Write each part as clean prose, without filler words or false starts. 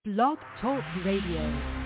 Blog Talk Radio.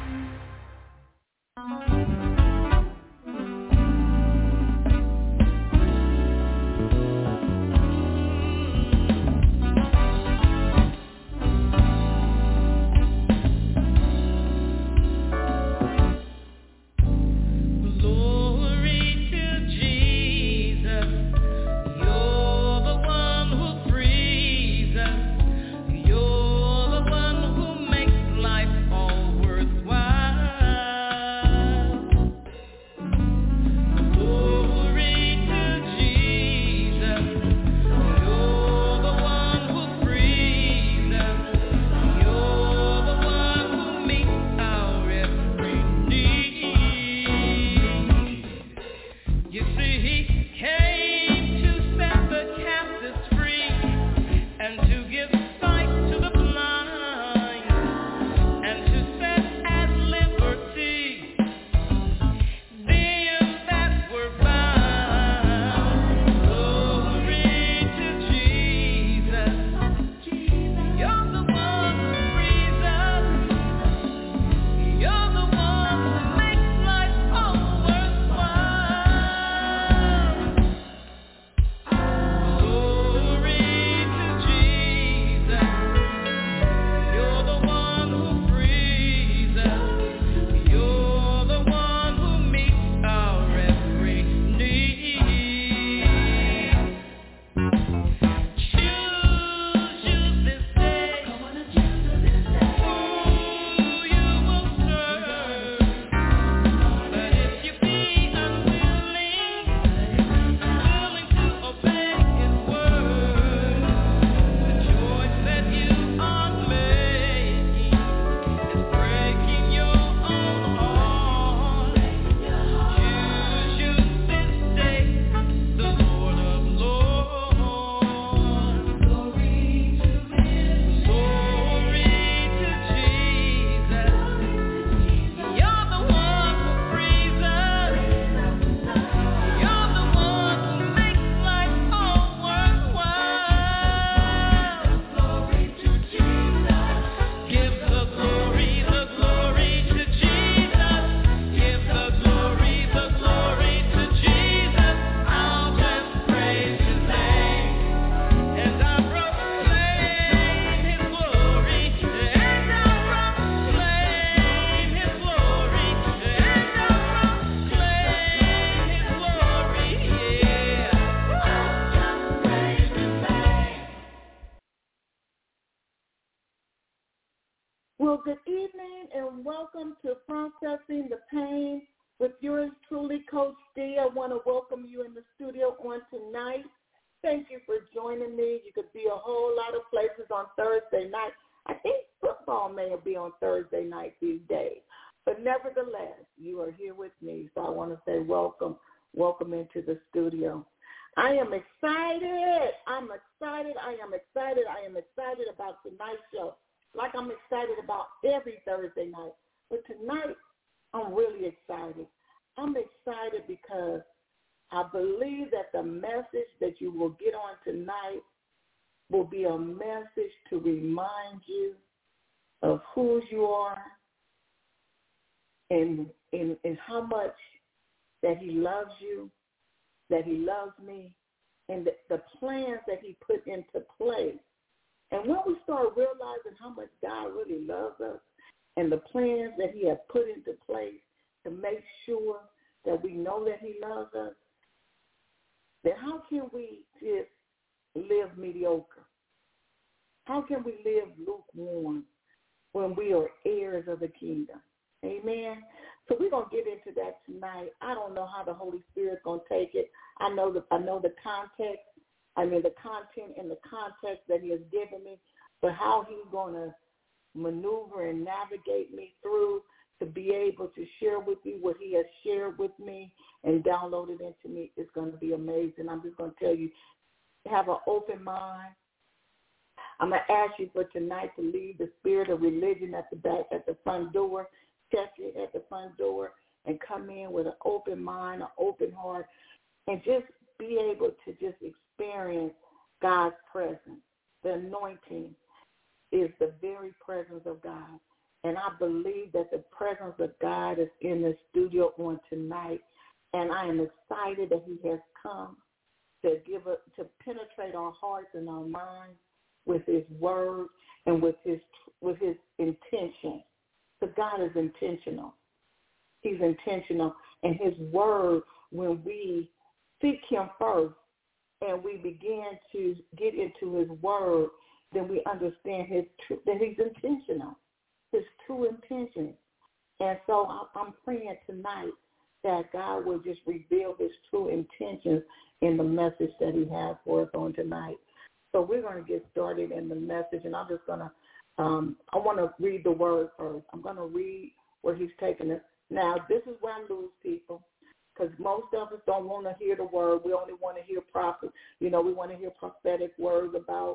Well, good evening and welcome to Processing the Pain with yours truly, Coach D. I want to welcome you in the studio on tonight. Thank you for joining me. You could be a whole lot of places on Thursday night. I think football may be on Thursday night these days. But nevertheless, you are here with me, so I want to say welcome into the studio. I am excited. I'm excited about tonight's show. Like I'm excited about every Thursday night. But tonight, I'm really excited. I'm excited because I believe that the message that you will get on tonight will be a message to remind you of who you are and how much that he loves you, that he loves me, and the plans that he put into place. And when we start realizing how much God really loves us and the plans that he has put into place to make sure that we know that he loves us, then how can we just live mediocre? How can we live lukewarm when we are heirs of the kingdom? Amen? So we're going to get into that tonight. I don't know how the Holy Spirit's going to take it. I know the content and the context that he has given me, but how he's going to maneuver and navigate me through to be able to share with you what he has shared with me and download it into me is going to be amazing. I'm just going to tell you, have an open mind. I'm going to ask you for tonight to leave the spirit of religion at the front door, check it at the front door, and come in with an open mind, an open heart, and just be able to just experience God's presence, the anointing, is the very presence of God. And I believe that the presence of God is in the studio on tonight. And I am excited that he has come to penetrate our hearts and our minds with his word and with his intention. Because God is intentional. He's intentional. And his word, when we seek him first and we begin to get into his word, then we understand that he's intentional, his true intentions. And so I'm praying tonight that God will just reveal his true intentions in the message that he has for us on tonight. So we're going to get started in the message, and I'm just going to, I want to read the word first. I'm going to read where he's taking us. Now, this is where I lose people, because most of us don't want to hear the word. We only want to hear prophets. We want to hear prophetic words about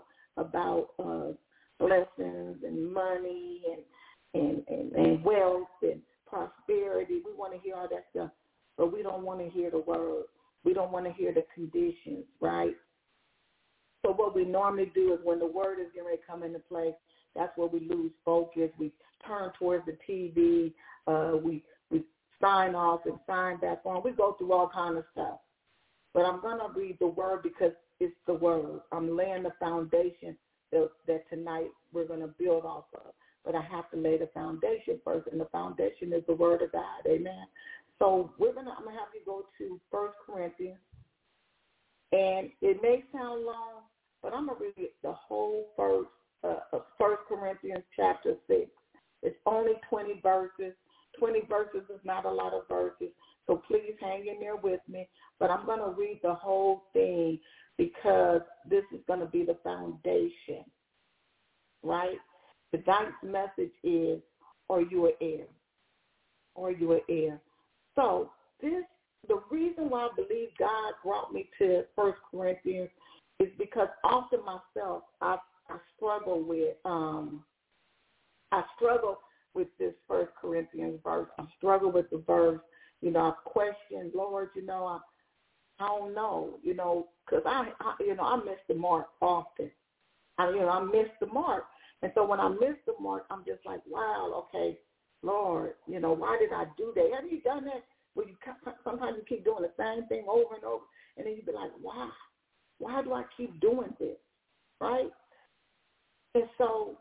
blessings and money and wealth and prosperity. We want to hear all that stuff, but we don't want to hear the word. We don't want to hear the conditions, right? So what we normally do is when the word is getting ready to come into play, that's where we lose focus. We turn towards the TV. We sign off and sign back on. We go through all kinds of stuff. But I'm going to read the word because it's the word. I'm laying the foundation that tonight we're going to build off of. But I have to lay the foundation first, and the foundation is the word of God. Amen. So I'm going to have you go to 1 Corinthians. And it may sound long, but I'm going to read the whole first 1 Corinthians chapter 6. It's only 20 verses. 20 verses is not a lot of verses, so please hang in there with me. But I'm going to read the whole thing because this is going to be the foundation, right? Tonight's message is, are you an heir? Are you an heir? So the reason why I believe God brought me to 1 Corinthians is because often myself, I struggle with this 1 Corinthians verse. I struggle with the verse. I've questioned, Lord, I don't know, because I miss the mark often. I miss the mark. And so when I miss the mark, I'm just like, wow, okay, Lord, why did I do that? Have you done that? Where sometimes you keep doing the same thing over and over, and then you be like, why? Why do I keep doing this, right? And so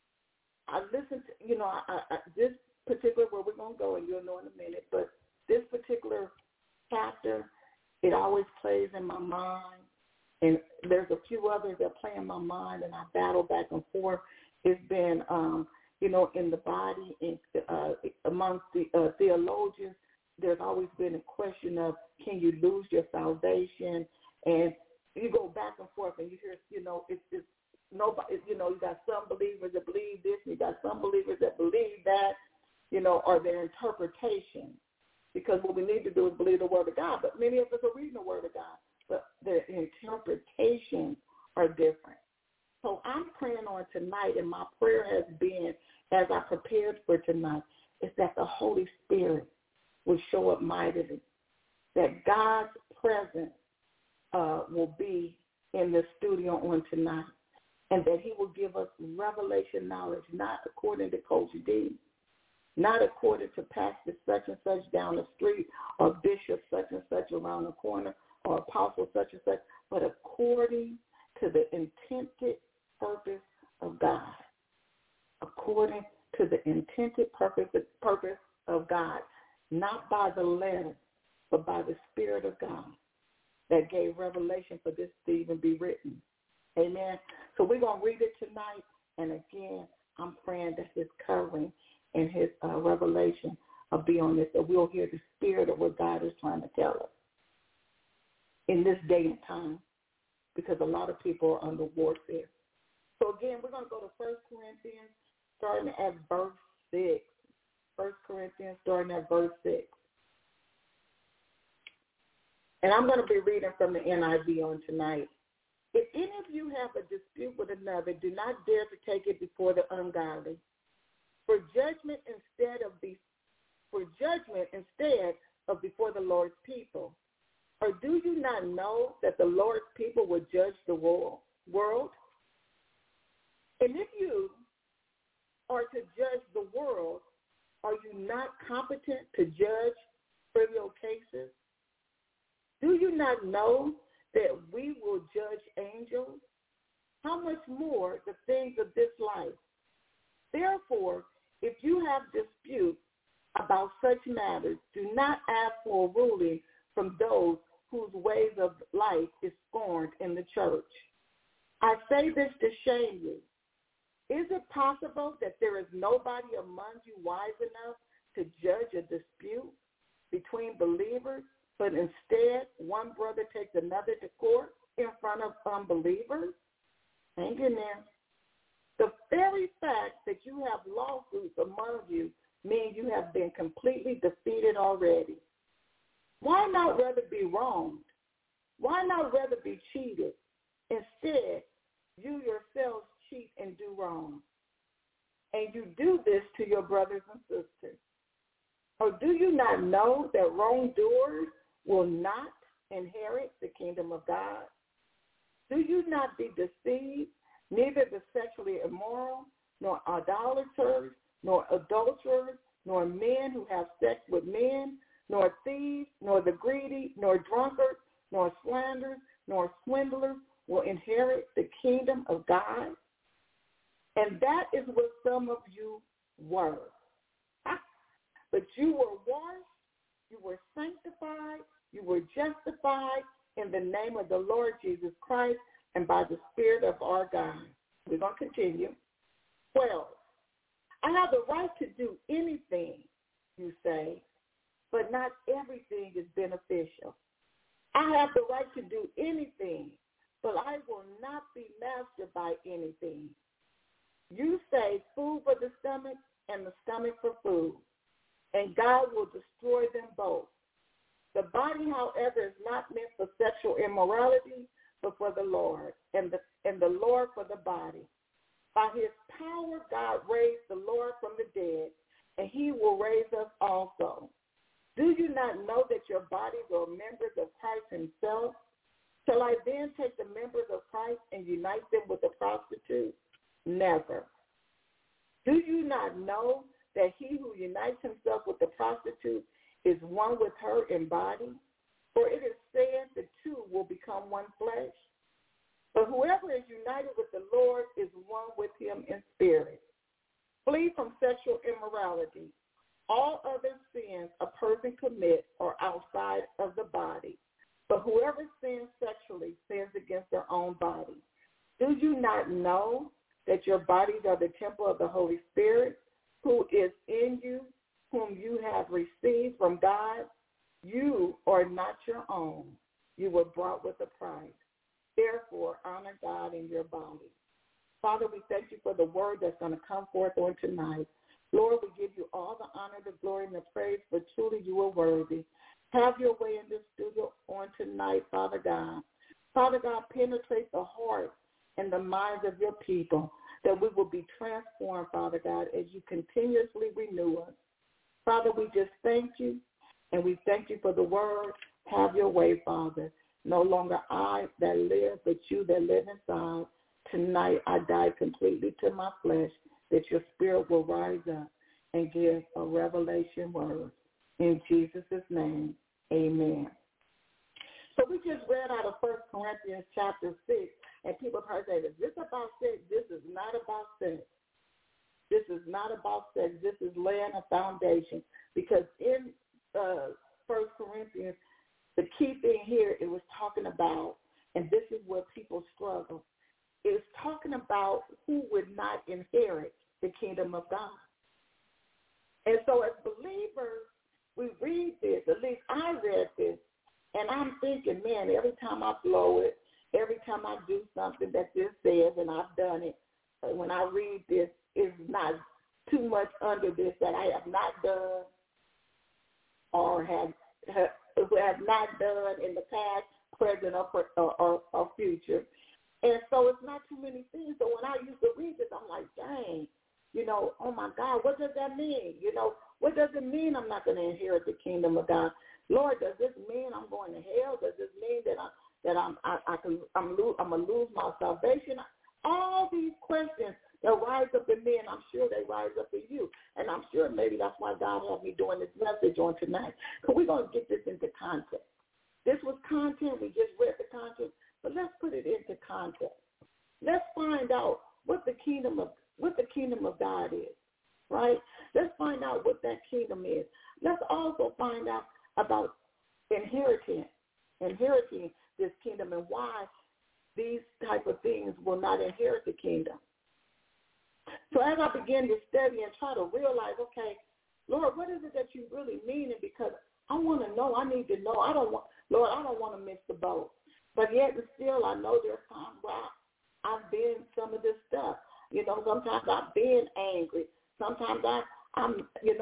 I listened to, this particular, where we're going to go, and you'll know in a minute, but this particular chapter, it always plays in my mind, and there's a few others that play in my mind, and I battle back and forth. It's been, in the body, and amongst the theologians, there's always been a question of, can you lose your salvation? And you go back and forth, and you hear, it's nobody, you got some believers that believe this, and you got some believers that believe that, or their interpretation. Because what we need to do is believe the word of God. But many of us are reading the word of God, but their interpretations are different. So I'm praying on tonight, and my prayer has been, as I prepared for tonight, is that the Holy Spirit will show up mightily, that God's presence will be in the studio on tonight, and that he will give us revelation knowledge, not according to Coach D, not according to Pastor such and such down the street, or Bishop such and such around the corner, or Apostle such and such, but according to the intended purpose of God. According to the intended purpose of God, not by the letter, but by the Spirit of God that gave revelation for this to even be written. Amen. So we're going to read it tonight, and again, I'm praying that his covering and his revelation will be on this, that we'll hear the spirit of what God is trying to tell us in this day and time, because a lot of people are under warfare. So again, we're going to go to 1 Corinthians, starting at verse 6. 1 Corinthians, starting at verse 6. And I'm going to be reading from the NIV on tonight. If any of you have a dispute with another, do not dare to take it before the ungodly. For judgment instead of before the Lord's people. Or do you not know that the Lord's people will judge the world? And if you are to judge the world, are you not competent to judge trivial cases? Do you not know that we will judge angels? How much more the things of this life? Therefore, if you have disputes about such matters, do not ask for a ruling from those whose ways of life is scorned in the church. I say this to shame you. Is it possible that there is nobody among you wise enough to judge a dispute between believers, but instead one brother takes another to court in front of unbelievers? Hang in there. The very fact that you have lawsuits among you means you have been completely defeated already. Why not rather be wronged? Why not rather be cheated? Instead, you yourselves cheat and do wrong. And you do this to your brothers and sisters. Or do you not know that wrongdoers will not inherit the kingdom of God? Do you not be deceived? Neither the sexually immoral, nor idolaters, nor adulterers, nor men who have sex with men, nor thieves, nor the greedy, nor drunkards, nor slanderers, nor swindlers will inherit the kingdom of God. And that is what some of you were. But you were washed, you were sanctified, you were justified in the name of the Lord Jesus Christ and by the Spirit of our God. We're going to continue. 12. I have the right to do anything, you say, but not everything is beneficial. I have the right to do anything, but I will not be mastered by anything. You say food for the stomach and the stomach for food, and God will destroy them both. The body, however, is not meant for sexual immorality, but for the Lord, and the Lord for the body. By his power, God raised the Lord from the dead, and he will raise us also. Do you not know that your bodies are members of Christ himself? Shall I then take the members of Christ and unite them with a prostitute? Never. Do you not know that he who unites himself with the prostitute is one with her in body? For it is said the two will become one flesh. But whoever is united with the Lord is one with him in spirit. Flee from sexual immorality. All other sins a person commits are outside of the body. But whoever sins sexually sins against their own body. Do you not know that your bodies are the temple of the Holy Spirit, who is in you, whom you have received from God? You are not your own. You were bought with a price. Therefore, honor God in your body. Father, we thank you for the word that's going to come forth on tonight. Lord, we give you all the honor, the glory, and the praise, for truly you are worthy. Have your way in this studio on tonight, Father God. Father God, penetrate the hearts and the minds of your people, that we will be transformed, Father God, as you continuously renew us. Father, we just thank you, and we thank you for the word. Have your way, Father. No longer I that live, but you that live inside. Tonight I die completely to my flesh, that your spirit will rise up and give a revelation word. In Jesus' name, amen. So we just read out of 1 Corinthians chapter 6, and people have heard that, is this about sex? This is not about sex. This is not about sex. This is laying a foundation. Because in 1 Corinthians, the key thing here, it was talking about, and this is where people struggle, it's talking about who would not inherit the kingdom of God. And so as believers, we read this, at least I read this, and I'm thinking, man, every time I blow it, every time I do something that this says, and I've done it, when I read this, it's not too much under this that I have not done or have not done in the past, present, or future. And so it's not too many things. So when I used to read this, I'm like, dang, oh my God, what does that mean? What does it mean I'm not going to inherit the kingdom of God? Lord, does this mean I'm going to hell? Does this mean that I'm going to lose my salvation? All these questions They'll rise up in me, and I'm sure they rise up in you. And I'm sure maybe that's why God had me doing this message on tonight. Because we're going to get this into context. This was content. We just read the content. But let's put it into context. Let's find out what the kingdom of God is, right? Let's find out what that kingdom is. Let's also find out about inheriting this kingdom and why these type of things will not inherit the kingdom. So as I begin to study and try to realize, okay, Lord, what is it that you really mean? And because I want to know, I need to know. I don't want to miss the boat. But yet and still, I know there's times where I've been some of this stuff. You know, sometimes I've been angry. Sometimes I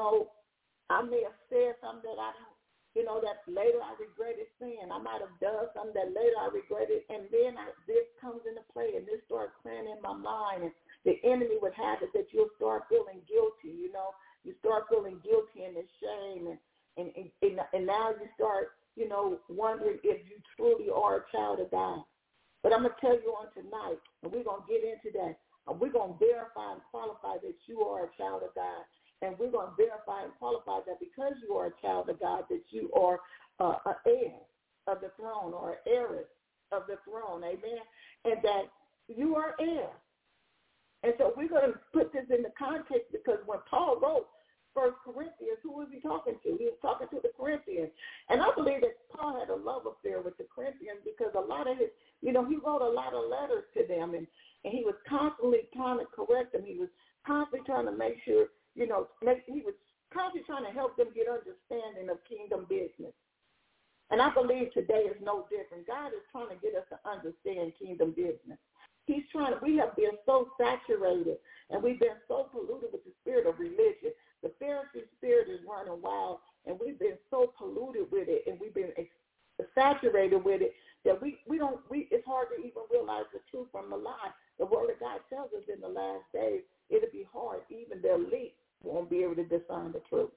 may have said something that that later I regretted saying. I might have done something that later I regretted, and then this comes into play, and this starts playing in my mind, and the enemy would have it that you'll start feeling guilty. You know, you start feeling guilty and shame, and now you start, wondering if you truly are a child of God. But I'm gonna tell you on tonight, and we're gonna get into that. We're going to verify and qualify that you are a child of God. And we're going to verify and qualify that because you are a child of God, that you are an heir of the throne or an heiress of the throne. Amen. And that you are heir. And so we're going to put this in the context because when Paul wrote 1 Corinthians, who was he talking to? He was talking to the Corinthians. And I believe that Paul had a love affair with the Corinthians because a lot of his, he wrote a lot of letters to them, and he was constantly trying to correct them. He was constantly trying to make sure, he was constantly trying to help them get understanding of kingdom business. And I believe today is no different. God is trying to get us to understand kingdom business. We have been so saturated and we've been so polluted with the spirit of religion. The Pharisee spirit is running wild, and we've been so polluted with it, and we've been saturated with it that it's hard to even realize the truth from the lie. The word of God tells us in the last days it'll be hard. Even the elite won't be able to discern the truth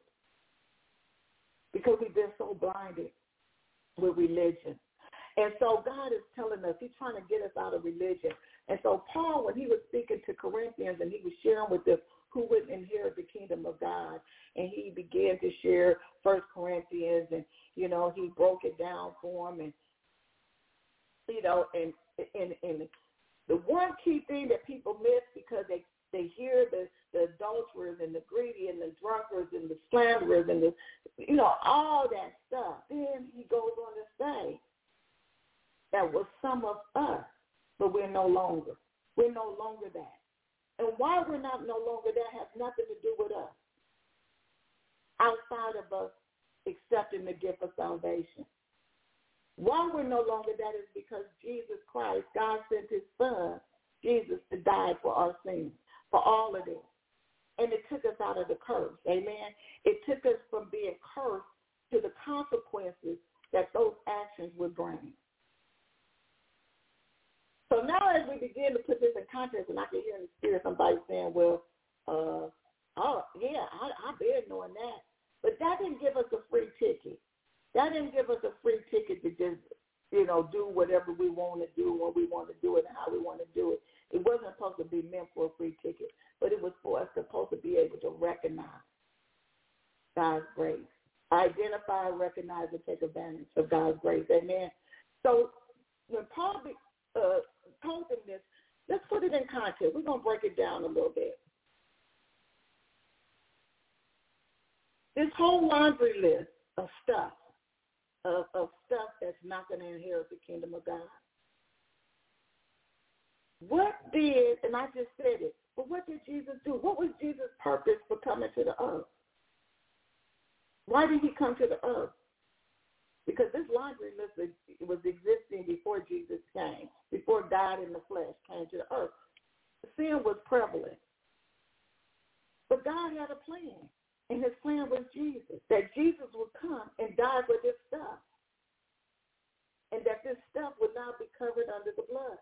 because we've been so blinded with religion. And so God is telling us, he's trying to get us out of religion. And so Paul, when he was speaking to Corinthians and he was sharing with them who would inherit the kingdom of God, and he began to share 1 Corinthians, and, he broke it down for them. And, and the one key thing that people miss because they hear the adulterers and the greedy and the drunkards and the slanderers and all that stuff. Then he goes on to say that was some of us, but we're no longer. We're no longer that. And why we're not no longer that has nothing to do with us. Outside of us accepting the gift of salvation. Why we're no longer that is because Jesus Christ, God sent his son, Jesus, to die for our sins, for all of them. And it took us out of the curse. Amen. It took us from being cursed to the consequences that those actions would bring. So now as we begin to put this in context, and I can hear in the spirit somebody saying, well, I've been knowing that. But that didn't give us a free ticket. That didn't give us a free ticket to just, do whatever we want to do, when we want to do it, and how we want to do it. It wasn't supposed to be meant for a free ticket, but it was for us supposed to be able to recognize God's grace. Identify, recognize, and take advantage of God's grace. Amen. So when Paul told them this, let's put it in context. We're going to break it down a little bit. This whole laundry list of stuff, of stuff that's not going to inherit the kingdom of God. What did, and I just said it, but what did Jesus do? What was Jesus' purpose for coming to the earth? Why did he come to the earth? Because this laundry list was existing before Jesus came, before God in the flesh came to the earth. Sin was prevalent. But God had a plan, and his plan was Jesus, that Jesus would come and die for this stuff, and that this stuff would now be covered under the blood.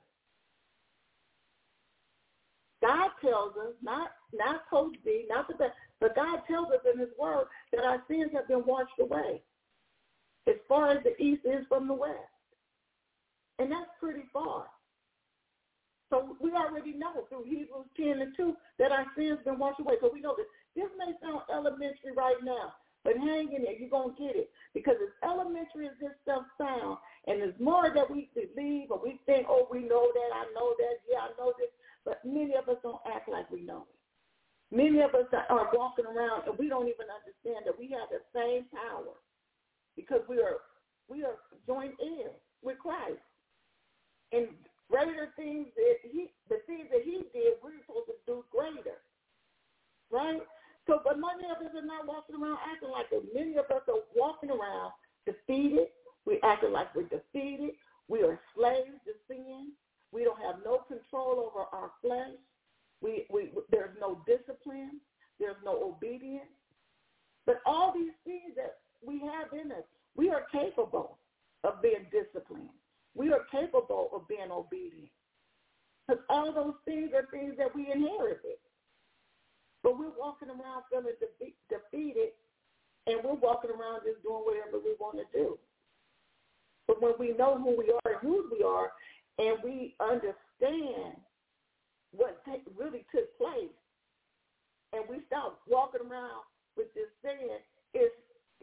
God tells us, not Coach D, not the best, but God tells us in his word that our sins have been washed away as far as the east is from the west. And that's pretty far. So we already know through Hebrews 10:2 that our sins been washed away. So we know that this may sound elementary right now, but hang in there. You're going to get it. Because as elementary as this stuff sounds, and as more that we believe or we think, oh, we know that, I know that, yeah, I know this, but many of us don't act like we know it. Many of us are walking around and we don't even understand that we have the same power because we are joint heirs with Christ. And greater things the things that he did, we're supposed to do greater, right? So, but many of us are not walking around acting like it. Many of us are walking around defeated. We're acting like we're defeated. We are slaves to sin. We don't have no control over our flesh. There's no discipline. There's no obedience. But all these things that we have in us, we are capable of being disciplined. We are capable of being obedient. Because all those things are things that we inherited. But we're walking around feeling defeated, and we're walking around just doing whatever we want to do. But when we know who we are and whose we are, and we understand what really took place, and we start walking around with this sin, it's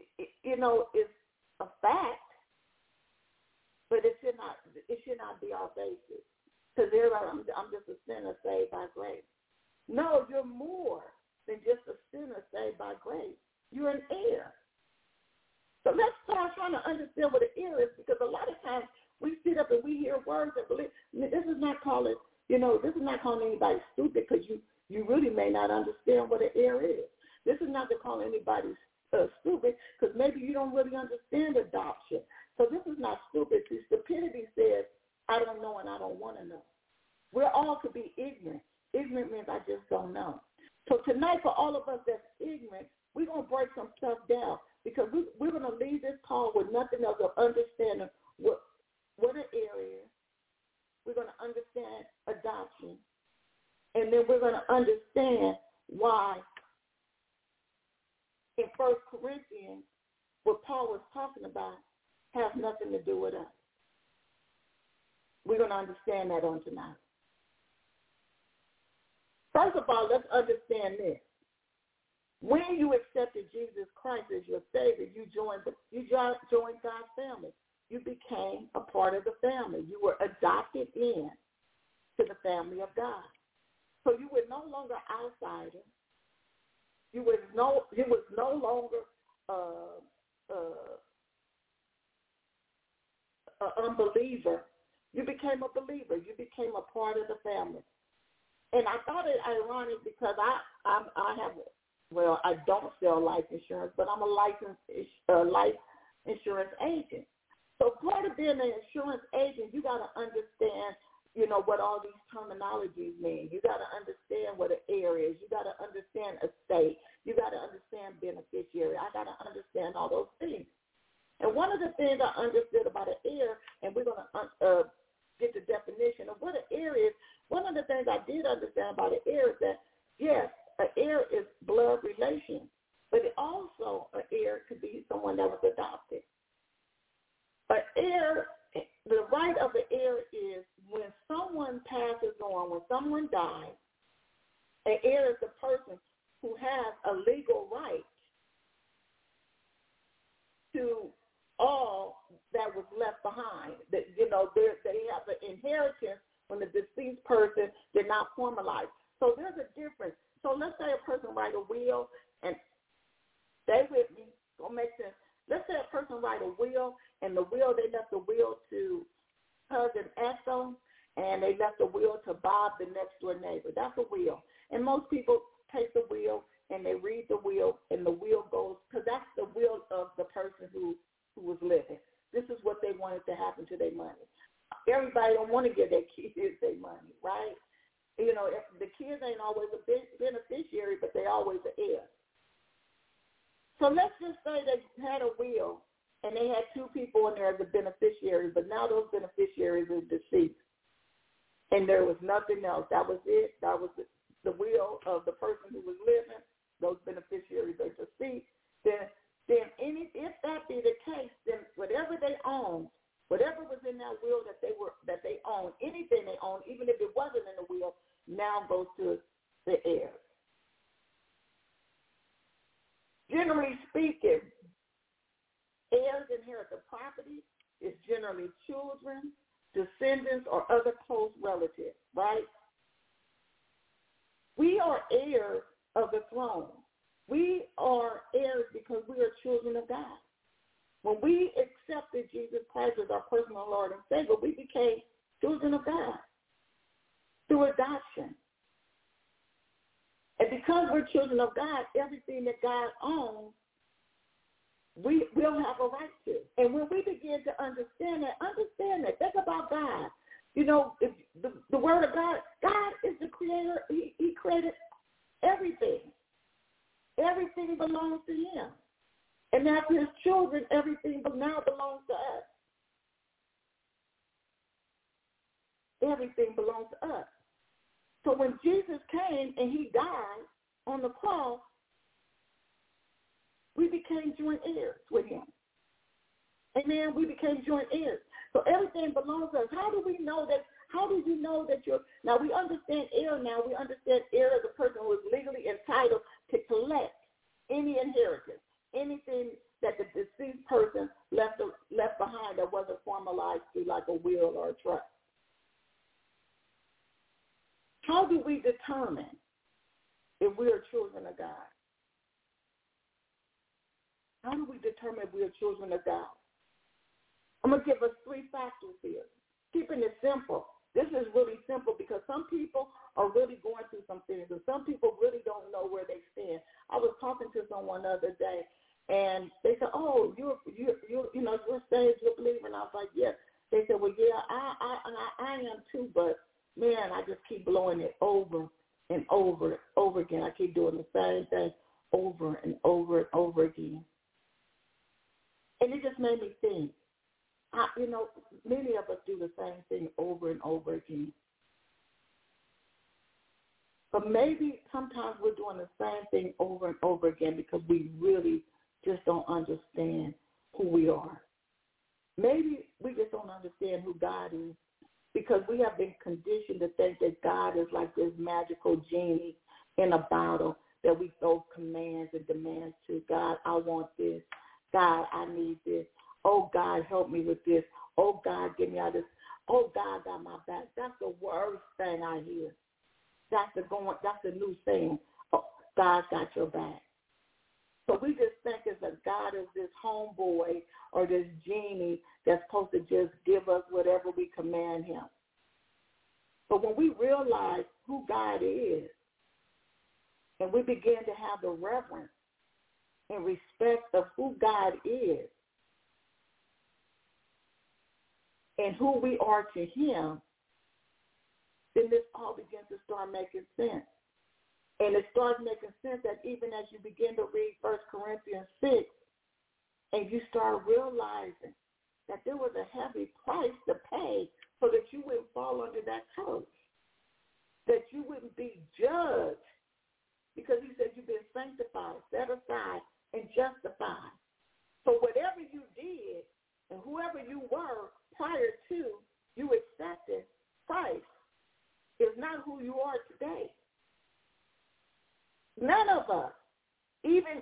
a fact, but it should not be our basis. Because I'm just a sinner saved by grace. No, you're more than just a sinner saved by grace. You're an heir. So let's start trying to understand what an heir is, because a lot of times we sit up and we hear words and believe. This is not calling anybody stupid, because you really may not understand what an heir is. This is not to call anybody stupid, because maybe you don't really understand adoption. So this is not stupid. See, stupidity says, I don't know and I don't want to know. We're all to be ignorant. Ignorant means I just don't know. So tonight, for all of us that's ignorant, we're going to break some stuff down, because we're going to leave this call with nothing else but understanding what an heir is. We're going to understand adoption. And then we're going to understand why in 1 Corinthians, what Paul was talking about has nothing to do with us. We're going to understand that on tonight. First of all, let's understand this. When you accepted Jesus Christ as your Savior, you joined God's family. You became a part of the family. You were adopted in to the family of God. So you were no longer outsider. You was no longer an unbeliever. You became a believer. You became a part of the family. And I thought it ironic because I don't sell life insurance, but I'm a licensed life insurance agent. So part of being an insurance agent, you got to understand, what all these terminologies mean. You got to understand what an heir is. You got to understand estate. You got to understand beneficiary. I got to understand all those things. And one of the things I understood about an heir, and we're going to get the definition of what an heir is. One of the things I did understand about an heir is that, yes, an heir is blood relation, but it also, an heir could be someone that was adopted. An heir, the right of an heir is when someone passes on, when someone dies, an heir is the person who has a legal right to all that was left behind. That they have an inheritance when the deceased person did not formalize. So there's a difference. So let's say a person write a will, and stay with me, gonna make sense. Let's say a person write a will, and the will, they left the will to cousin Ethel, and they left the will to Bob, the next door neighbor. That's a will. And most people take the will and they read the will, and the will goes, because that's the will of the person who was living. This is what they wanted to happen to their money. Everybody don't want to give their kids their money, right? If the kids ain't always a beneficiary, but they always an heir. So let's just say they had a will, and they had two people in there as the beneficiaries, but now those beneficiaries are deceased, and there was nothing else. That was it. That was the will of the person who was living. Those beneficiaries are deceased. Then if that be the case, then whatever they own Whatever was in that will that they owned, anything they owned, even if it wasn't in the will, now goes to the heirs. Generally speaking, heirs inherit the property. It's generally children, descendants, or other close relatives, right? We are heirs of the throne. We are heirs because we are children of God. When we accepted Jesus Christ as our personal Lord and Savior, we became children of God through adoption. And because we're children of God, everything that God owns, we'll have a right to. And when we begin to understand that, think about God. You know, if the Word of God, God is the creator. He created everything. Everything belongs to him. And as his children, everything now belongs to us. Everything belongs to us. So when Jesus came and he died on the cross, we became joint heirs with him. Amen. We became joint heirs. So everything belongs to us. How do we know that? How do you know that you're, now we understand heir now. We understand heir as a person who is legally entitled to collect any inheritance, anything that the deceased person left behind that wasn't formalized through like a will or a trust. How do we determine if we are children of God? How do we determine if we are children of God? I'm going to give us 3 factors here. Keeping it simple. This is really simple because some people are really going through some things and some people really don't know where they stand. I was talking to someone the other day and they said, "Oh, you're saved, you're a believer," and I was like, "Yes." They said, "Well, yeah, I am too, but man, I just keep blowing it over and over and over again. I keep doing the same thing over and over and over again." And it just made me think, many of us do the same thing over and over again. But maybe sometimes we're doing the same thing over and over again because we really just don't understand who we are. Maybe we just don't understand who God is because we have been conditioned to think that God is like this magical genie in a bottle that we throw commands and demands to. God, I want this. God, I need this. Oh, God, help me with this. Oh, God, get me out of this. Oh, God got my back. That's the worst thing I hear. That's the new saying. Oh, God got your back. So we just think it's that God is this homeboy or this genie that's supposed to just give us whatever we command him. But when we realize who God is and we begin to have the reverence and respect of who God is and who we are to him, then this all begins to start making sense. And it starts making sense that even as you begin to read 1 Corinthians 6, and you start realizing that there was a heavy price to pay so that you wouldn't fall under that curse, that you wouldn't be judged, because he said you've been sanctified, set aside, and justified. So whatever you did and whoever you were prior to you accepting Christ is not who you are today. None of us, even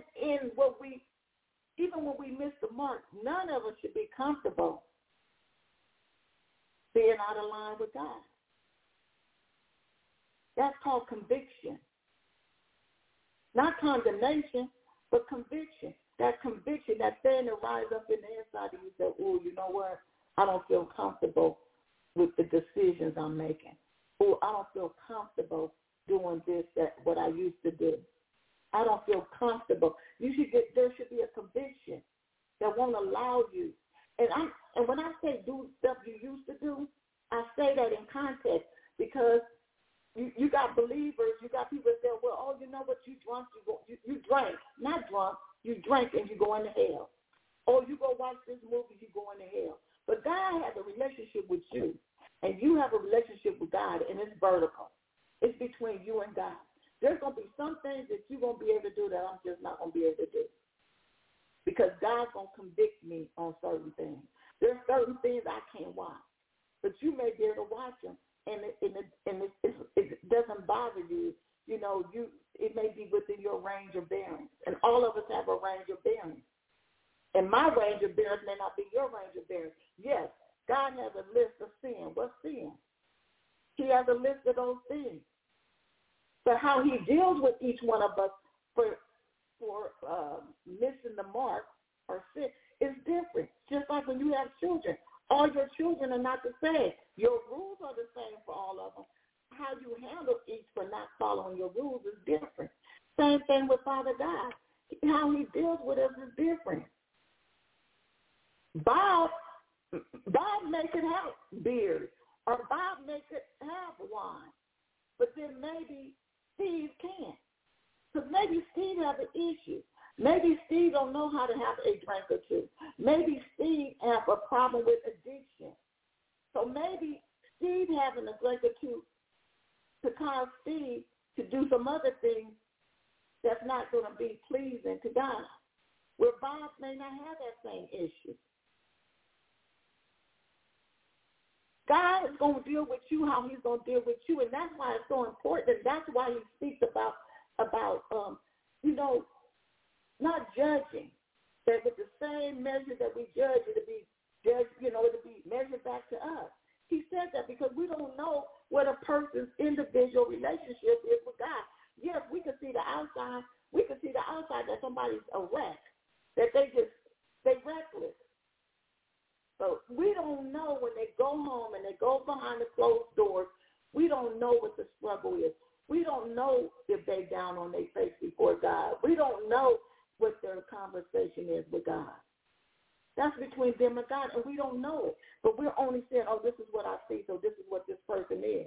when we miss the mark, none of us should be comfortable being out of line with God. That's called conviction. Not condemnation, but conviction. That conviction, that thing that rises up in the inside of you that, "Oh, you know what? I don't feel comfortable with the decisions I'm making. Oh, I don't feel comfortable doing this, what I used to do. I don't feel comfortable." There should be a conviction that won't allow you. And when I say do stuff you used to do, I say that in context because you got believers, you got people that say, "Well, oh, you know what, you drunk, you drank, not drunk, you drank and you go into hell. Oh, you go watch this movie, you go into hell." But God has a relationship with you, and you have a relationship with God, and it's vertical. It's between you and God. There's going to be some things that you're going to be able to do that I'm just not going to be able to do because God's going to convict me on certain things. There's certain things I can't watch, but you may be able to watch them, and it doesn't bother you. You know, it may be within your range of bearings, and all of us have a range of bearings. And my range of bearings may not be your range of bearings. Yes, God has a list of sin. What's sin? He has a list of those things. But how he deals with each one of us for missing the mark or sin is different. Just like when you have children. All your children are not the same. Your rules are the same for all of them. How you handle each for not following your rules is different. Same thing with Father God. How he deals with us is different. Bob make it have beer, or Bob make it have wine. But then maybe Steve can't. Because maybe Steve has an issue. Maybe Steve don't know how to have a drink or two. Maybe Steve has a problem with addiction. So maybe Steve having a drink or two to cause Steve to do some other things that's not going to be pleasing to God, where Bob may not have that same issue. God is going to deal with you how he's going to deal with you, and that's why it's so important, and that's why he speaks about not judging, that with the same measure that we judge, it'll be judged, it'll be measured back to us. He said that because we don't know what a person's individual relationship is with God. Yes, we can see the outside. We can see the outside that somebody's a wreck, that they reckless. So we don't know when they go home and they go behind the closed doors, we don't know what the struggle is. We don't know if they're down on their face before God. We don't know what their conversation is with God. That's between them and God, and we don't know it. But we're only saying, oh, this is what I see, so this is what this person is.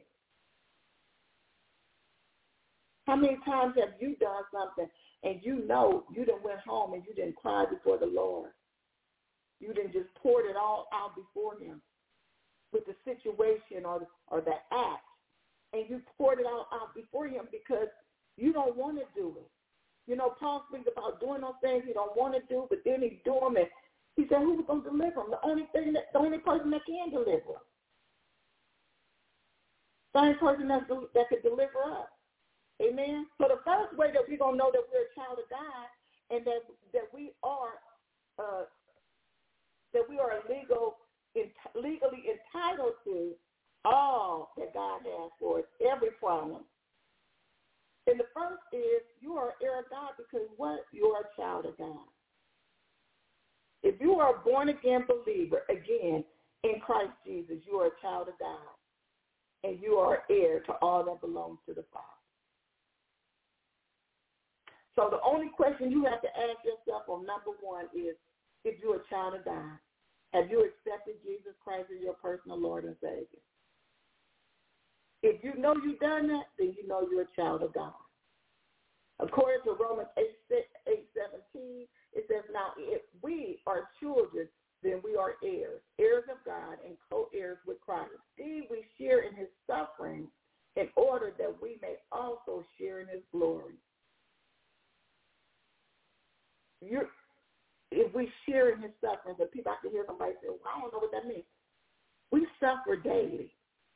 How many times have you done something and you know you done went home and you didn't cry before the Lord? You didn't just pour it all out before him with the situation or the act. And you poured it all out before him because you don't want to do it. Paul speaks about doing those things you don't want to do, but then he's doing it. He said, who's going to deliver him? The only person that can deliver him. The only person that could deliver us. Amen? So the first way that we're going to know that we're a child of God and that we are legally entitled to all that God has for us, every promise. And the first is you are an heir of God because what? You are a child of God. If you are a born-again believer, again, in Christ Jesus, you are a child of God. And you are heir to all that belongs to the Father. So the only question you have to ask yourself on number one is, if you're a child of God, have you accepted Jesus Christ as your personal Lord and Savior? If you know you've done that, then you know you're a child of God. According to Romans 8:17, it says, now if we are children, then we are heirs, heirs of God and co-heirs with Christ. Indeed, we share in his suffering in order that we may also share in his glory. If we share in his suffering, but people have to hear somebody say, well, I don't know what that means. We suffer daily.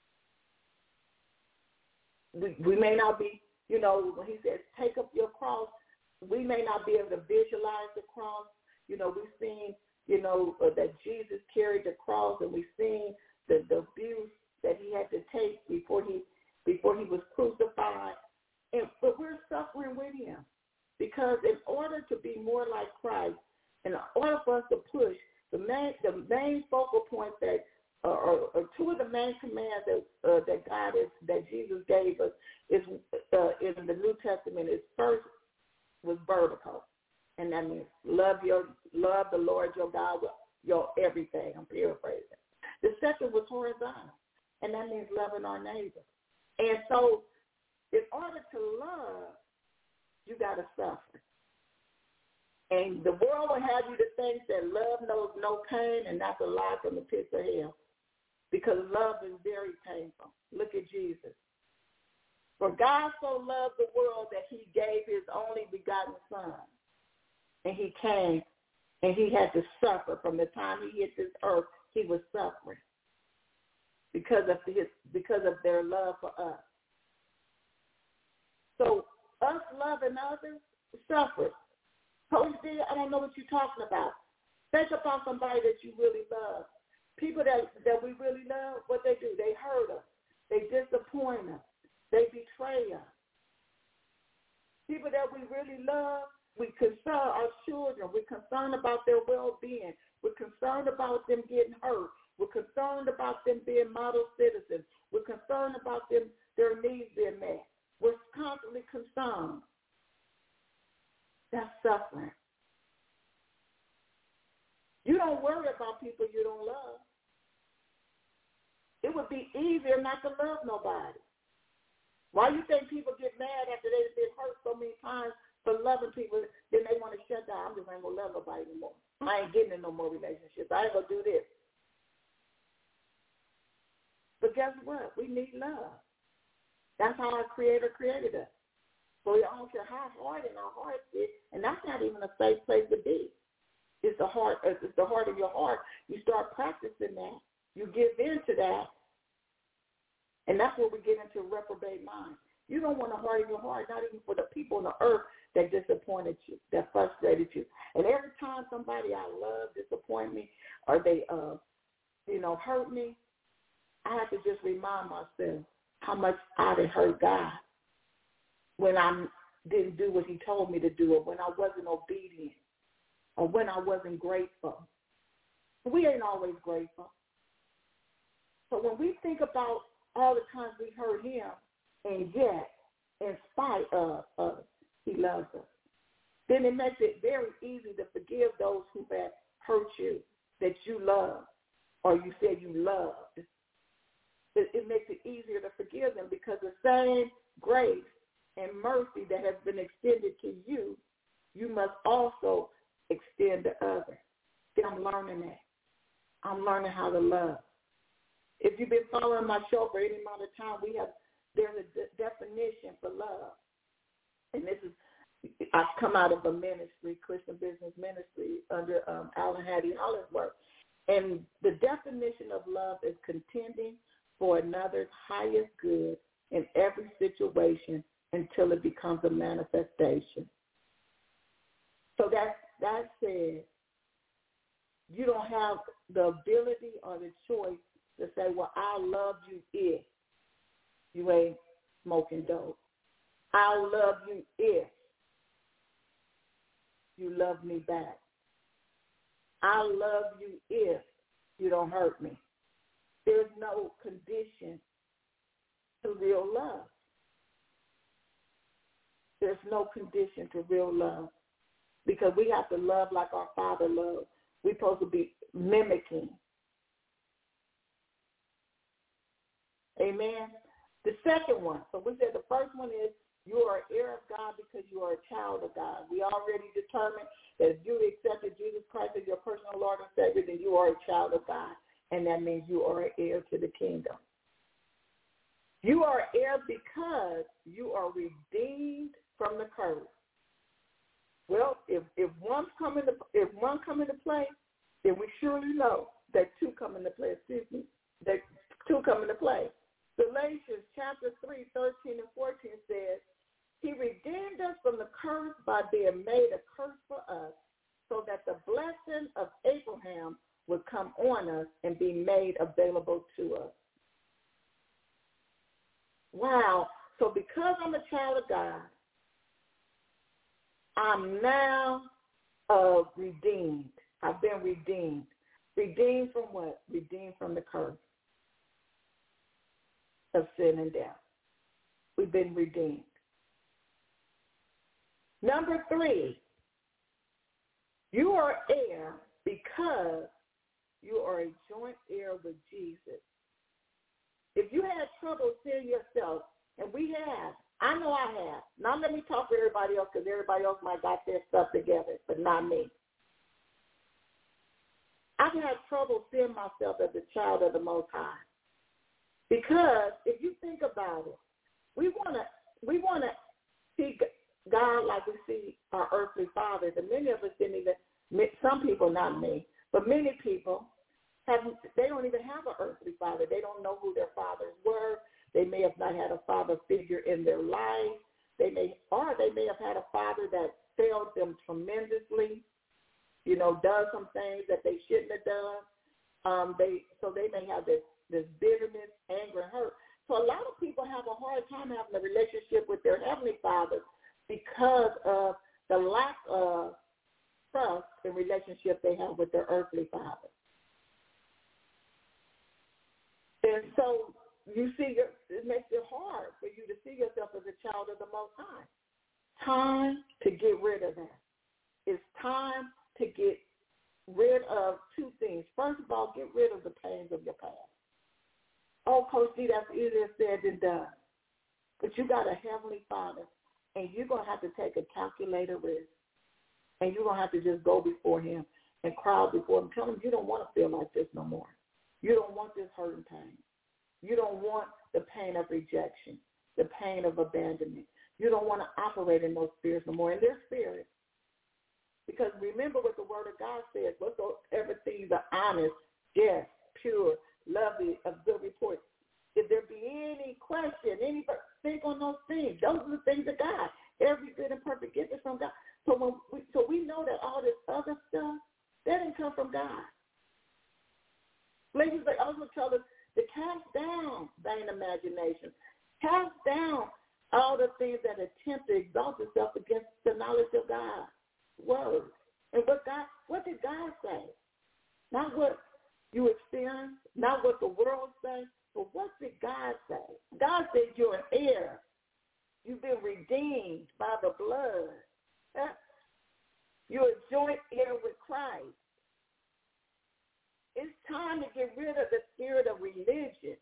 We may not be, when he says, take up your cross, we may not be able to visualize the cross. We've seen, that Jesus carried the cross, and we've seen the abuse that he had to take before he was crucified. But we're suffering with him because in order to be more like Christ, in order for us to push, the main focal points that, or two of the main commands that Jesus gave us is in the New Testament. Is first was vertical, and that means love the Lord your God with your everything. I'm paraphrasing. The second was horizontal, and that means loving our neighbor. And so, in order to love, you got to suffer. And the world will have you to think that love knows no pain, and that's a lie from the pits of hell. Because love is very painful. Look at Jesus. For God so loved the world that he gave his only begotten Son. And he came, and he had to suffer from the time he hit this earth he was suffering because of their love for us. So us loving others suffers. Coach D, I don't know what you're talking about. Think about somebody that you really love. People that we really love, what they do, they hurt us. They disappoint us. They betray us. People that we really love, we concern our children. We're concerned about their well-being. We're concerned about them getting hurt. We're concerned about them being model citizens. We're concerned about them, their needs being met. We're constantly concerned. That's suffering. You don't worry about people you don't love. It would be easier not to love nobody. Why do you think people get mad after they've been hurt so many times for loving people, then they want to shut down? I'm just ain't going to love nobody anymore. I ain't getting in no more relationships. I ain't going to do this. But guess what? We need love. That's how our Creator created us. So I don't care how hard in our hearts is, and that's not even a safe place to be. It's the heart of your heart. You start practicing that. You give in to that. And that's where we get into reprobate mind. You don't want to harden your heart, not even for the people on the earth that disappointed you, that frustrated you. And every time somebody I love disappoint me or they, hurt me, I have to just remind myself how much I did hurt God when I didn't do what he told me to do, or when I wasn't obedient, or when I wasn't grateful. We ain't always grateful. So when we think about all the times we hurt him, and yet, in spite of us, he loves us, then it makes it very easy to forgive those who have hurt you, that you love, or you said you loved. It makes it easier to forgive them because the same grace and mercy that has been extended to you, you must also extend to others. See, I'm learning that. I'm learning how to love. If you've been following my show for any amount of time, there's a definition for love. And this is, I've come out of a ministry, Christian business ministry, under Alan Hattie Hollingsworth. And the definition of love is contending for another's highest good in every situation until it becomes a manifestation. So that says you don't have the ability or the choice to say, well, I love you if you ain't smoking dope. I love you if you love me back. I love you if you don't hurt me. There's no condition to real love. There's no condition to real love because we have to love like our Father loves. We're supposed to be mimicking. Amen. The second one, so we said the first one is you are an heir of God because you are a child of God. We already determined that if you accepted Jesus Christ as your personal Lord and Savior, then you are a child of God, and that means you are an heir to the kingdom. You are an heir because you are redeemed from the curse. Well, if one come into play, then we surely know that two come into play. That two come into play. Galatians chapter 3, 13 and 14 says, he redeemed us from the curse by being made a curse for us, so that the blessing of Abraham would come on us and be made available to us. Wow. So because I'm a child of God, I'm now redeemed. I've been redeemed. Redeemed from what? Redeemed from the curse of sin and death. We've been redeemed. Number 3, you are heir because you are a joint heir with Jesus. If you had trouble seeing yourself, and we have, I know I have. Now let me talk to everybody else because everybody else might got their stuff together, but not me. I've had trouble seeing myself as a child of the Most High. Because if you think about it, we want to see God like we see our earthly fathers. And many of us didn't even, some people, not me, but many people they don't even have an earthly father. They don't know who their fathers were. They may have not had a father figure in their life. They may have had a father that failed them tremendously, does some things that they shouldn't have done. They may have this bitterness, anger, and hurt. So a lot of people have a hard time having a relationship with their Heavenly Father because of the lack of trust and relationship they have with their earthly father. And so it makes it hard for you to see yourself as a child of the Most High. Time to get rid of that. It's time to get rid of two things. First of all, get rid of the pains of your past. Oh, Coach D, that's easier said than done. But you got a Heavenly Father, and you're going to have to take a calculated risk. And you're going to have to just go before him and cry before him. Tell him you don't want to feel like this no more. You don't want this hurt and pain. You don't want the pain of rejection, the pain of abandonment. You don't want to operate in those spirits no more, in their spirit. Because remember what the Word of God says, whatsoever things are honest, just, pure, lovely, of good report. If there be any question, think on those things. Those are the things of God. Every good and perfect gift is from God. So we know that all this other stuff, that didn't come from God. Ladies, they also tell us to cast down vain imaginations. Cast down all the things that attempt to exalt itself against the knowledge of God's word. And what did God say? Not what you experience, not what the world says, but what did God say? God said you're an heir. You've been redeemed by the blood. You're a joint heir with Christ. It's time to get rid of the spirit of religion.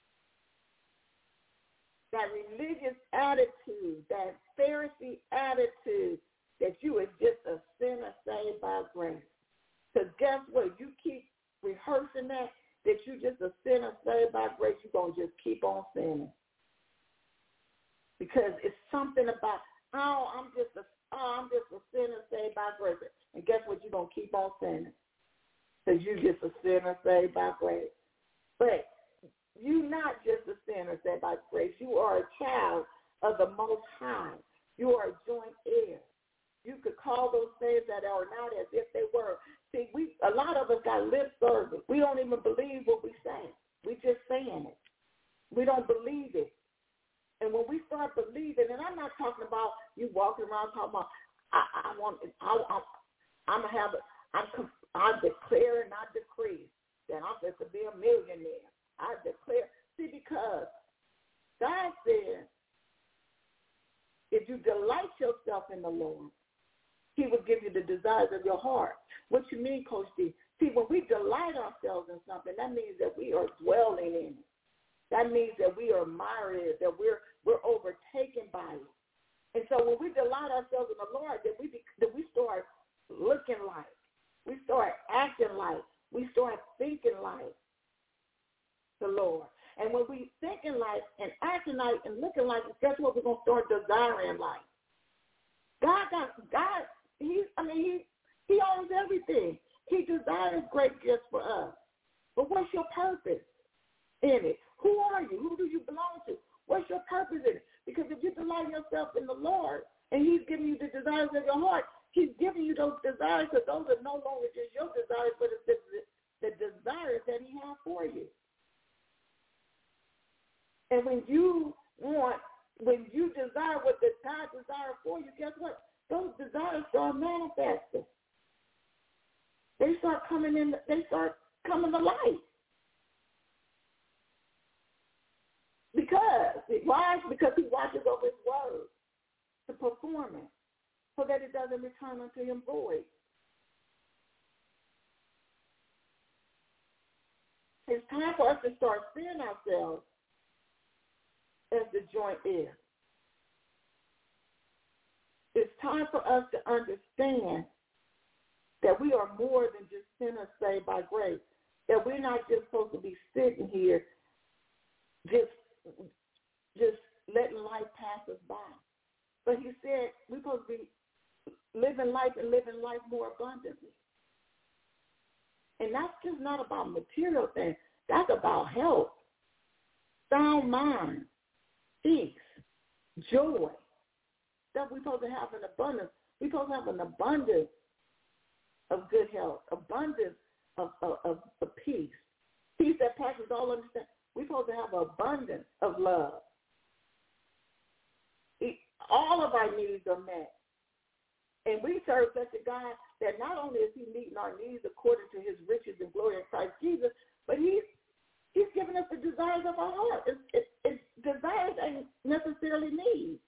That religious attitude, that Pharisee attitude that you are just a sinner saved by grace. Because guess what? You keep rehearsing that you just a sinner saved by grace, you're going to just keep on sinning. Because it's something about, I'm just a sinner saved by grace. And guess what? You're going to keep on sinning. Because you're just a sinner saved by grace. But you're not just a sinner saved by grace. You are a child of the Most High. You are a joint heir. You could call those things that are not as if they were. See, a lot of us got lip service. We don't even believe what we say. We just saying it. We don't believe it. And when we start believing, and I'm not talking about you walking around talking about, I declare and I decree that I'm supposed to be a millionaire. I declare. See, because God said, if you delight yourself in the Lord, he will give you the desires of your heart. What you mean, Coach D? See, when we delight ourselves in something, that means that we are dwelling in it. That means that we are admired, that we're overtaken by it. And so when we delight ourselves in the Lord, then we start looking like, we start acting like, we start thinking like the Lord. And when we thinking like and acting like and looking like, guess what? We're going to start desiring like. God, he owns everything. He desires great gifts for us. But what's your purpose in it? Who are you? Who do you belong to? What's your purpose in it? Because if you delight yourself in the Lord and he's giving you the desires of your heart, he's giving you those desires, because those are no longer just your desires, but it's the desires that he has for you. And when you desire what God desires for you, guess what? Those desires start manifesting. They start coming to light. Because he watches over his word to perform it, so that it doesn't return unto him void. It's time for us to start seeing ourselves as the joint heir. It's time for us to understand that we are more than just sinners saved by grace, that we're not just supposed to be sitting here just letting life pass us by. But he said we're supposed to be living life and living life more abundantly. And that's just not about material things. That's about health, sound mind, peace, joy. That we're supposed to have an abundance. We're supposed to have an abundance of good health, abundance of peace. Peace that passes all understanding. We're supposed to have abundance of love. All of our needs are met. And we serve such a God that not only is he meeting our needs according to his riches and glory in Christ Jesus, but he's given us the desires of our heart. It's desires ain't necessarily needs.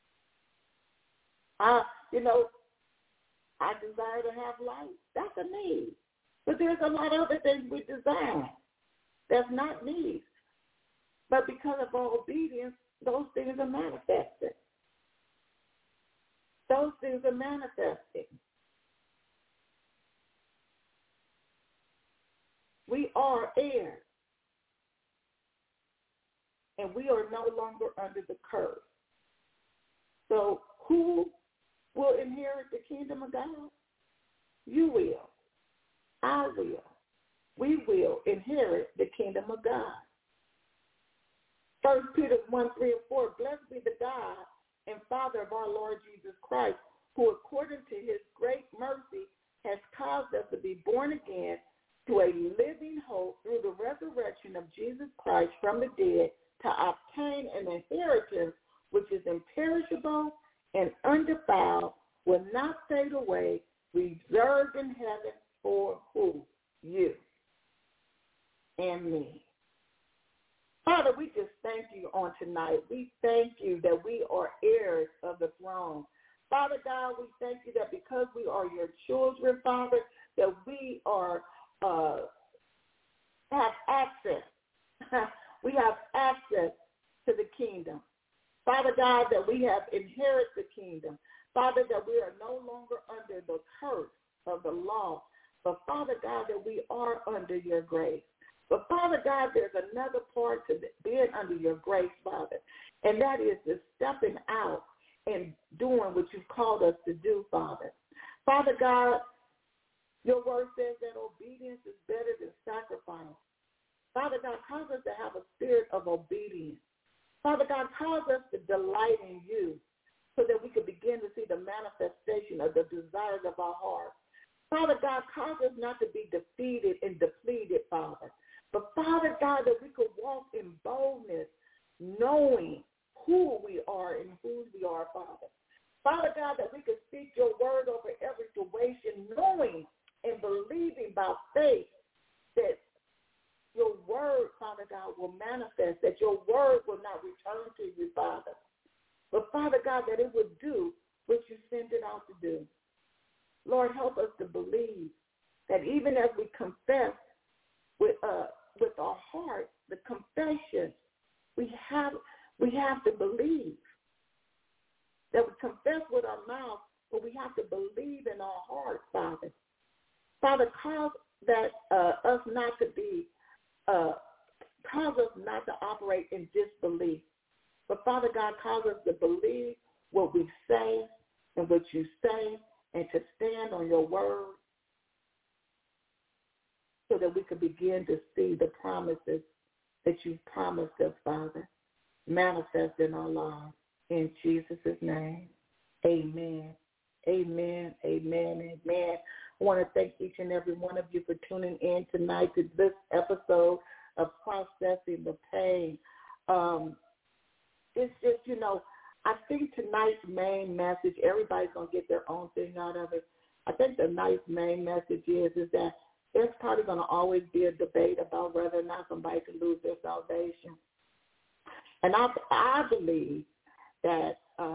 I desire to have life. That's a need. But there's a lot of other things we desire that's not needs. But because of our obedience, those things are manifested. Those things are manifesting. We are heirs. And we are no longer under the curse. So who will inherit the kingdom of God? You will. I will. We will inherit the kingdom of God. 1 Peter 1:3 and 4, blessed be the God and Father of our Lord Jesus Christ, who according to his great mercy has caused us to be born again to a living hope through the resurrection of Jesus Christ from the dead, to obtain an inheritance which is imperishable and undefiled, will not fade away, reserved in heaven for who? You and me. Father, we just thank you on tonight. We thank you that we are heirs of the throne. Father God, we thank you that because we are your children, Father, that we are have access. We have access to the kingdom. Father God, that we have inherited the kingdom. Father, that we are no longer under the curse of the law. But Father God, that we are under your grace. But Father God, there's another part to being under your grace, Father, and that is the stepping out and doing what you've called us to do, Father. Father God, your word says that obedience is better than sacrifice. Father God, cause us to have a spirit of obedience. Father God, cause us to delight in you so that we can begin to see the manifestation of the desires of our heart. Father God, cause us not to be defeated and depleted, Father. But Father God, that we could walk in boldness, knowing who we are and whose we are, Father. Father God, that we could speak your word over every situation, knowing and believing by faith that your word, Father God, will manifest, that your word will not return to you, Father. But Father God, that it would do what you sent it out to do. Lord, help us to believe that even as we confess with our heart, the confession, we have to believe. That we confess with our mouth, but we have to believe in our heart, Father. Father, cause that us not to be, cause us not to operate in disbelief. But Father God, cause us to believe what we say and what you say, and to stand on your word so that we can begin to see the promises that you've promised us, Father, manifest in our lives. In Jesus' name, amen. Amen, amen, amen. I want to thank each and every one of you for tuning in tonight to this episode of Processing the Pain. It's just, I think tonight's main message, everybody's going to get their own thing out of it. I think the main message is that there's probably going to always be a debate about whether or not somebody can lose their salvation. And I believe that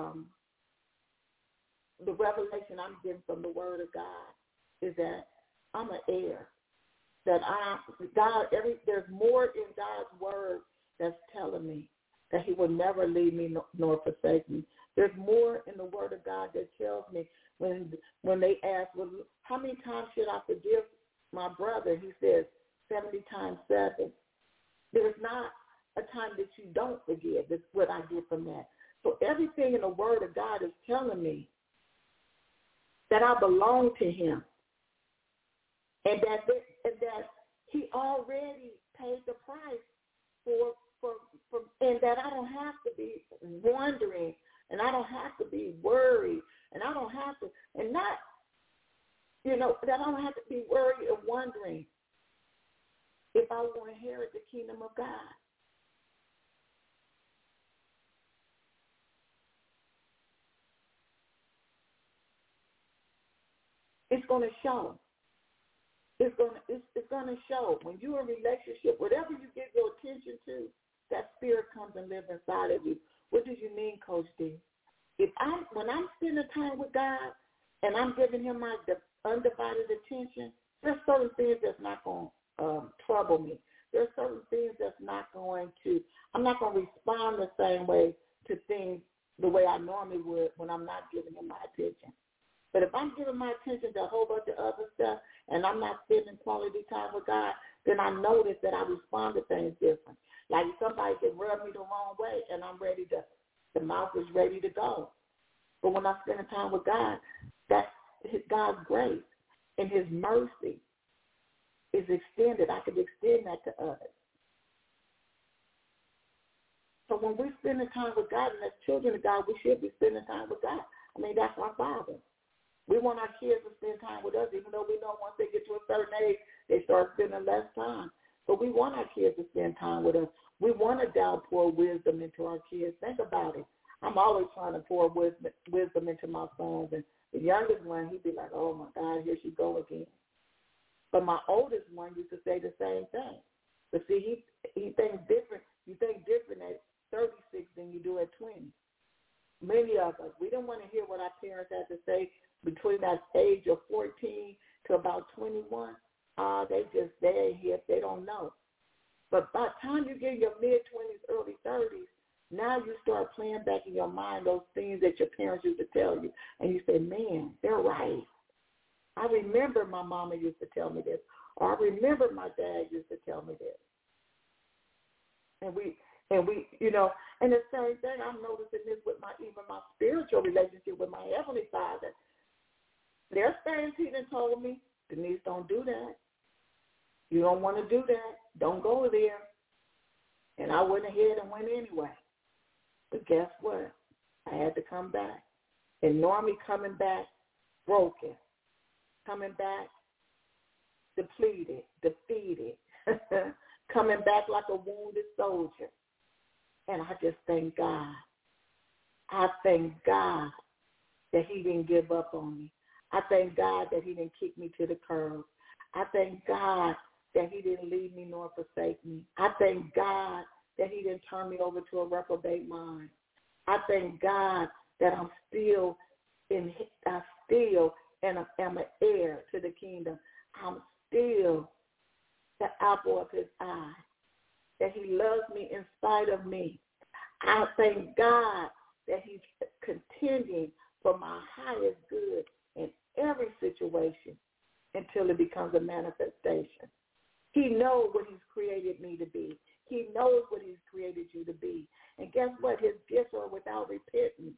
the revelation I'm getting from the Word of God is that I'm an heir. That there's more in God's Word that's telling me that he will never leave me nor forsake me. There's more in the Word of God that tells me when they ask, well, how many times should I forgive my brother? He says 70 times 7. There's not a time that you don't forgive. That's what I get from that. So everything in the Word of God is telling me that I belong to him. and that he already paid the price for and that I don't have to be wondering, and I don't have to be worried, and I don't have to, and not, that I don't have to be worried and wondering if I will inherit the kingdom of God. It's going to show. It's going to show. When you're in a relationship, whatever you give your attention to, that spirit comes and lives inside of you. What do you mean, Coach D? When I'm spending time with God and I'm giving him my undivided attention, there's certain things that's not going to trouble me. There's certain things that's not going to, I'm not going to respond the same way to things the way I normally would when I'm not giving him my attention. But if I'm giving my attention to a whole bunch of other stuff and I'm not spending quality time with God, then I notice that I respond to things different. Like somebody can rub me the wrong way and I'm ready to, the mouth is ready to go. But when I'm spending time with God, that's God's grace and his mercy is extended. I can extend that to others. So when we're spending time with God and as children of God, we should be spending time with God. I mean, that's our Father. We want our kids to spend time with us, even though we know once they get to a certain age, they start spending less time. But we want our kids to spend time with us. We want to downpour wisdom into our kids. Think about it. I'm always trying to pour wisdom into my sons. And the youngest one, he'd be like, oh, my God, here she go again. But my oldest one used to say the same thing. But see, he thinks different. You think different at 36 than you do at 20. Many of us, we don't want to hear what our parents had to say between that age of 14 to about 21. They ain't here. They don't know. But by the time you get in your mid-20s, early 30s, now you start playing back in your mind those things that your parents used to tell you. And you say, man, they're right. I remember my mama used to tell me this. Or I remember my dad used to tell me this. And we, and the same thing, I'm noticing this with even my spiritual relationship with my Heavenly Father. There's things he done told me, Denise, don't do that. You don't want to do that. Don't go there. And I went ahead and went anyway. But guess what? I had to come back. And normally coming back broken, coming back depleted, defeated, coming back like a wounded soldier. And I just thank God. I thank God that he didn't give up on me. I thank God that he didn't kick me to the curb. I thank God that he didn't leave me nor forsake me. I thank God that he didn't turn me over to a reprobate mind. I thank God that I'm still am an heir to the kingdom. I'm still the apple of his eye, that he loves me in spite of me. I thank God that he's contending for my highest good in every situation until it becomes a manifestation. He knows what he's created me to be. He knows what he's created you to be. And guess what? His gifts are without repentance.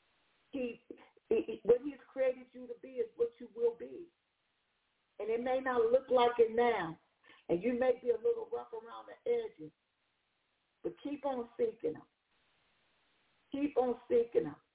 What he's created you to be is what you will be. And it may not look like it now. And you may be a little rough around the edges. But keep on seeking him. Keep on seeking him.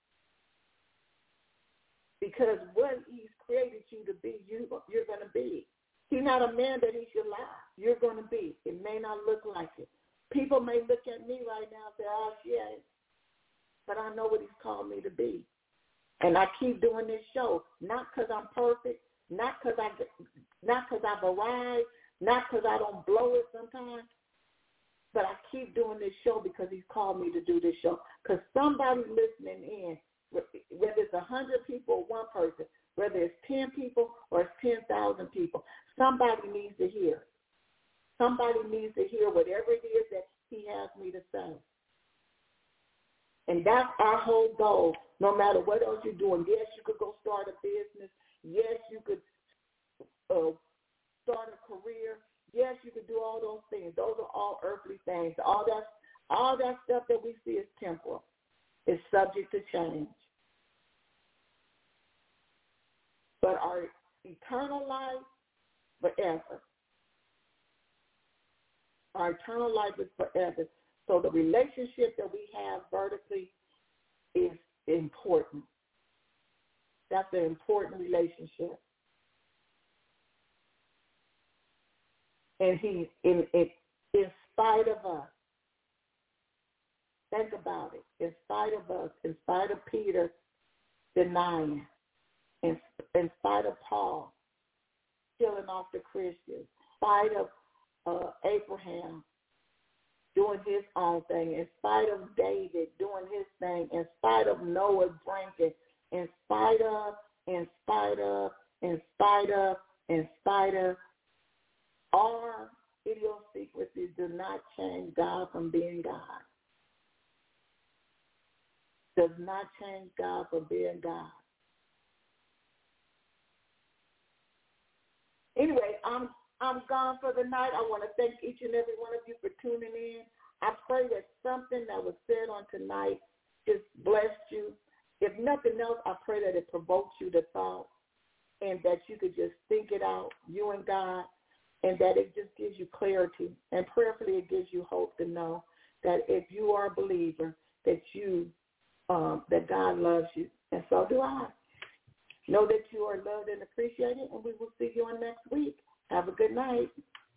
Because what he's created you to be, you're going to be. He's not a man that he should lie. You're going to be. It may not look like it. People may look at me right now and say, oh, she ain't. But I know what he's called me to be. And I keep doing this show, not because I'm perfect, not because I've arrived, not because I don't blow it sometimes, but I keep doing this show because he's called me to do this show. Because somebody listening in, whether it's 100 people or one person, whether it's 10 people or it's 10,000 people, somebody needs to hear it. Somebody needs to hear whatever it is that he has me to say. And that's our whole goal, no matter what else you're doing. Yes, you could go start a business. Yes, you could start a career. Yes, you could do all those things. Those are all earthly things. All that stuff that we see is temporal. It's subject to change. But our eternal life forever. Our eternal life is forever. So the relationship that we have vertically is important. That's an important relationship. And in spite of us, think about it, in spite of us, in spite of Peter denying, in spite of Paul killing off the Christians, in spite of Abraham doing his own thing, in spite of David doing his thing, in spite of Noah drinking, in spite of, our idiosyncrasies do not change God from being God. Does not change God from being God. Anyway, I'm gone for the night. I want to thank each and every one of you for tuning in. I pray that something that was said on tonight just blessed you. If nothing else, I pray that it provoked you to thought and that you could just think it out, you and God, and that it just gives you clarity. And prayerfully, it gives you hope to know that if you are a believer, that that God loves you, and so do I. Know that you are loved and appreciated, and we will see you on next week. Have a good night.